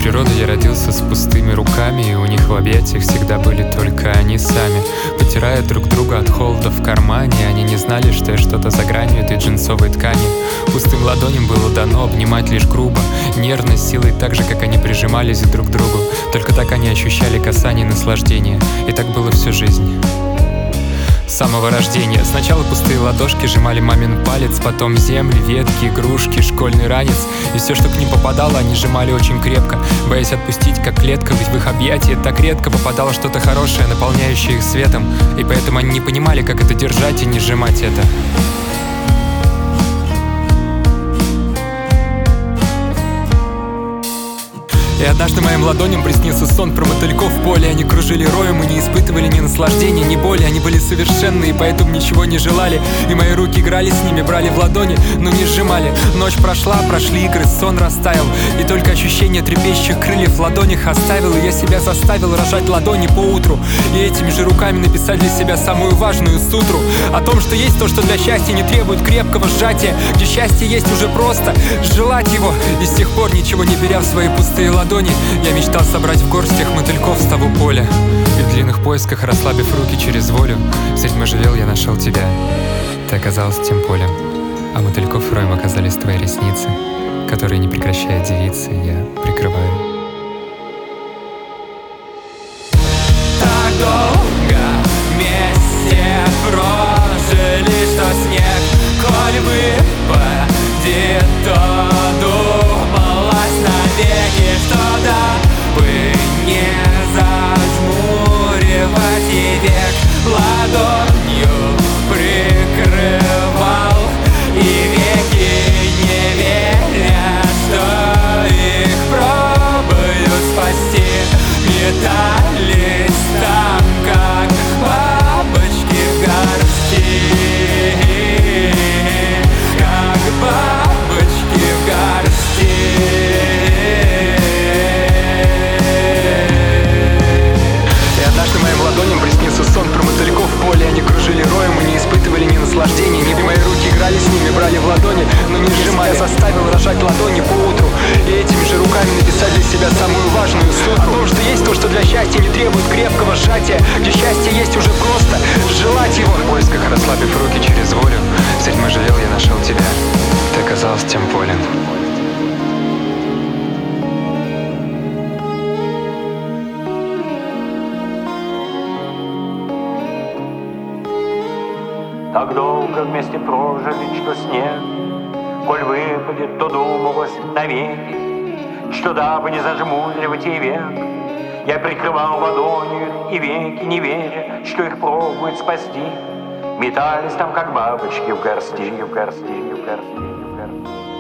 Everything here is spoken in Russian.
природы я родился с пустыми руками, и у них в объятиях всегда были только они сами. Потирая друг друга от холода в кармане, они не знали, что я что-то за гранью этой джинсовой ткани. Пустым ладоням было дано обнимать лишь грубо, нервно, силой, так же, как они прижимались друг к другу. Только так они ощущали касание и наслаждение. И так было всю жизнь. С самого рождения. Сначала пустые ладошки сжимали мамин палец, потом земли, ветки, игрушки, школьный ранец. И все, что к ним попадало, они сжимали очень крепко, боясь отпустить, как клетка, ведь в их объятия так редко попадало что-то хорошее, наполняющее их светом. И поэтому они не понимали, как это держать и не сжимать это. И однажды моим ладоням приснился сон про мотыльков в поле. Они кружили роем и не испытывали ни наслаждения, ни боли. Они были совершенны и поэтому ничего не желали. И мои руки играли с ними, брали в ладони, но не сжимали. Ночь прошла, прошли игры, сон растаял, и только ощущение трепещущих крыльев в ладонях оставил. И я себя заставил рожать ладони поутру и этими же руками написать для себя самую важную сутру о том, что есть то, что для счастья не требует крепкого сжатия, где счастье есть уже просто желать его. И с тех пор, ничего не беря в свои пустые ладони, я мечтал собрать в горстях мотыльков с того поля. И в длинных поисках, расслабив руки через волю, средь можжевел я нашел тебя. Ты оказалась тем полем, а мотыльков роем оказались твои ресницы, которые, не прекращая дивиться, я прикрываю. Так долго вместе прожили, что снег, коль выпадет, то думалось навеки, что дабы не зажмуривать и век ладонью прикрывал, и веки не веря, что их пробуют спасти, метались там, как бабочки в горсти, как бабочки в горсти. И однажды моим ладоням приснился сон про мотыльков в поле. Они кружили роем и не испытывали ни наслаждения, ни мои руки играли с ними, брали в ладони, но не сжимая. Заставил рожать ладони поутру и этими же руками написать для себя самую важную сутру о том, что есть то, что для счастья не требует крепкого сжатия, где счастье есть уже просто желать его. В поисках, расслабив руки через волю, средь можжевел я нашел тебя. Ты оказалась тем полем. Так долго вместе прожили, что снег, коль выпадет, то думалось навеки, что дабы не зажмуривать и век, я прикрывал ладонью и веки, не веря, что их пробует спасти, метались там, как бабочки в горсти, в горсти, в горсти, в горсти.